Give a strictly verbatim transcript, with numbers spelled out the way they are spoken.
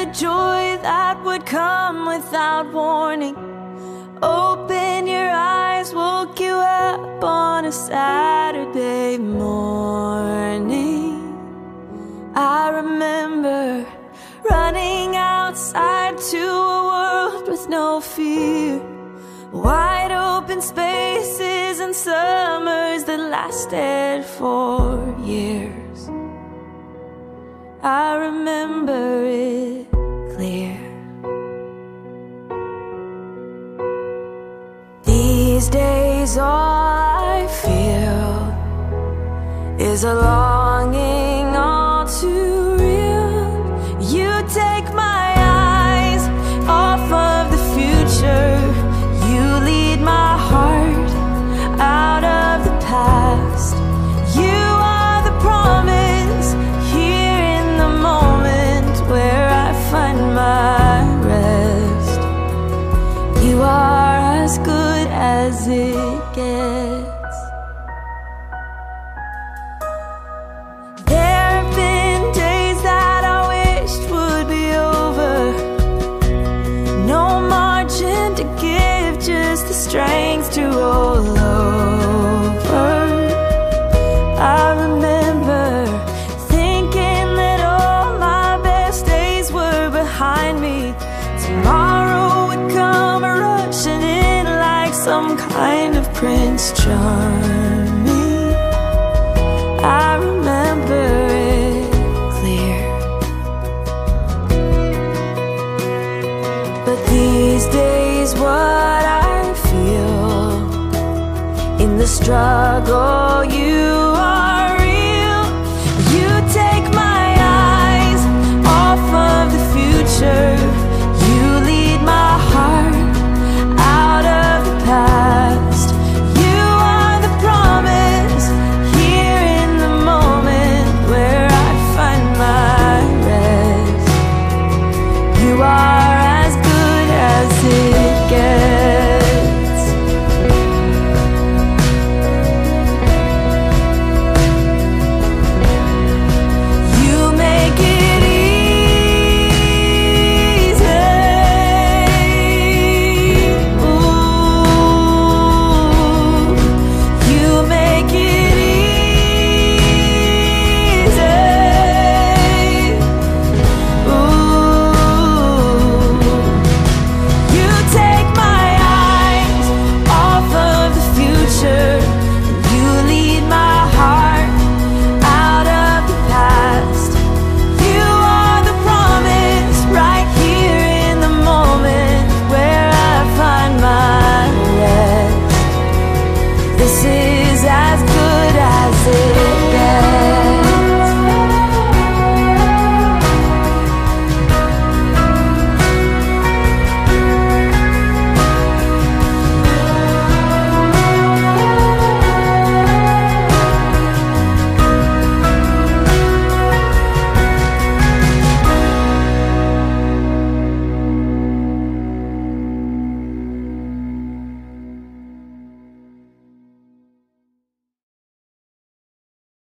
joy that would come without warning. Open your eyes, woke you up on a Saturday morning. I remember running outside to a world with no fear, wide open spaces and summers that lasted for years. I remember it clear. These days all I feel is a longing all too real. You take my eyes off of the future. You lead my heart out of the past. You are the promise here in the moment where I find my rest. You are as good as it gets. There have been days that I wished would be over. No margin to give, just the strength to roll over. I remember thinking that all my best days were behind me. Tomorrow would come rushing in like some kind of Prince Charming. I remember it clear. But these days what I feel in the struggle, you are real. You take my eyes off of the future. You lead my heart out of the past. You are the promise here in the moment where I find my rest. You are